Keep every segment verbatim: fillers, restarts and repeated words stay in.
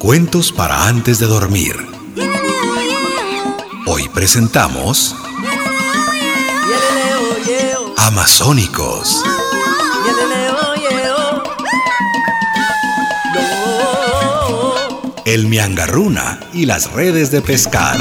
Cuentos para antes de dormir. Hoy presentamos Amazónicos. El miangarruna y las redes de pescar.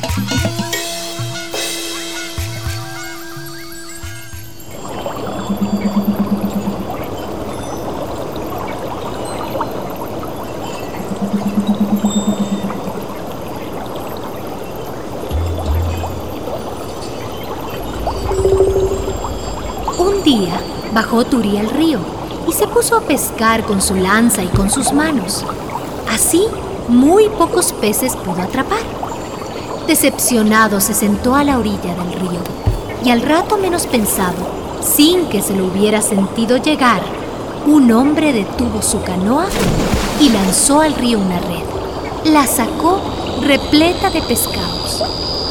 Un día bajó Turi al río y se puso a pescar con su lanza y con sus manos. Así, muy pocos peces pudo atrapar. Decepcionado, se sentó a la orilla del río y al rato menos pensado, sin que se lo hubiera sentido llegar, un hombre detuvo su canoa y lanzó al río una red. La sacó repleta de pescados.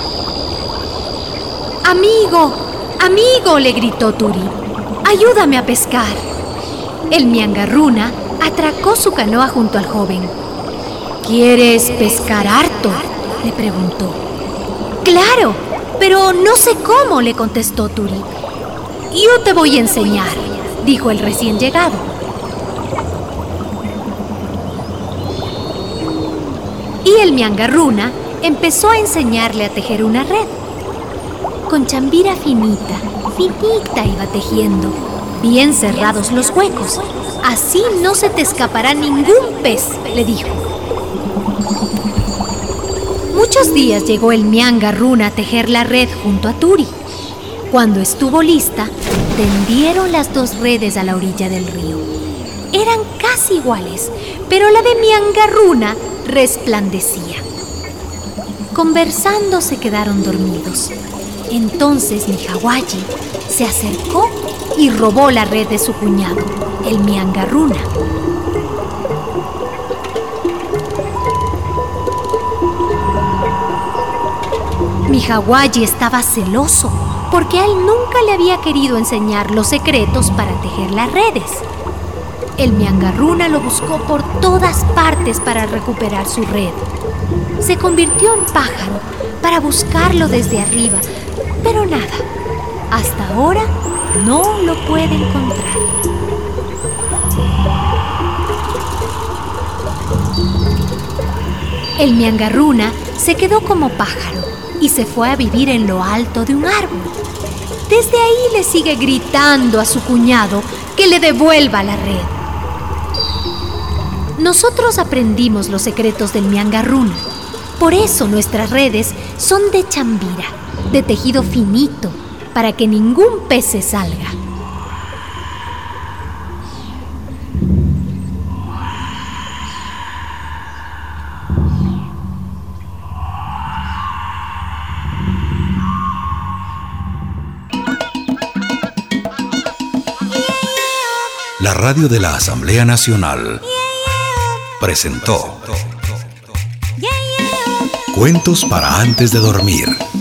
¡Amigo! ¡Amigo!, le gritó Turi. ¡Ayúdame a pescar! El miangarruna atracó su canoa junto al joven. ¿Quieres pescar harto?, le preguntó. ¡Claro! Pero no sé cómo, le contestó Turi. Yo te voy a enseñar, dijo el recién llegado. Y el miangarruna empezó a enseñarle a tejer una red. Con chambira finita, finita iba tejiendo, bien cerrados los huecos. Así no se te escapará ningún pez, le dijo. Muchos días llegó el miangarruna a tejer la red junto a Turi. Cuando estuvo lista, tendieron las dos redes a la orilla del río. Eran casi iguales, pero la de miangarruna resplandecía. Conversando se quedaron dormidos. Entonces Mijawayi se acercó y robó la red de su cuñado, el miangarruna. Mijawayi estaba celoso porque a él nunca le había querido enseñar los secretos para tejer las redes. El miangarruna lo buscó por todas partes para recuperar su red. Se convirtió en pájaro para buscarlo desde arriba, pero nada, hasta ahora no lo puede encontrar. El miangarruna se quedó como pájaro y se fue a vivir en lo alto de un árbol. Desde ahí le sigue gritando a su cuñado que le devuelva la red. Nosotros aprendimos los secretos del miangarruna. Por eso nuestras redes son de chambira, de tejido finito, para que ningún pez se salga. La radio de la Asamblea Nacional presentó Cuentos para antes de dormir.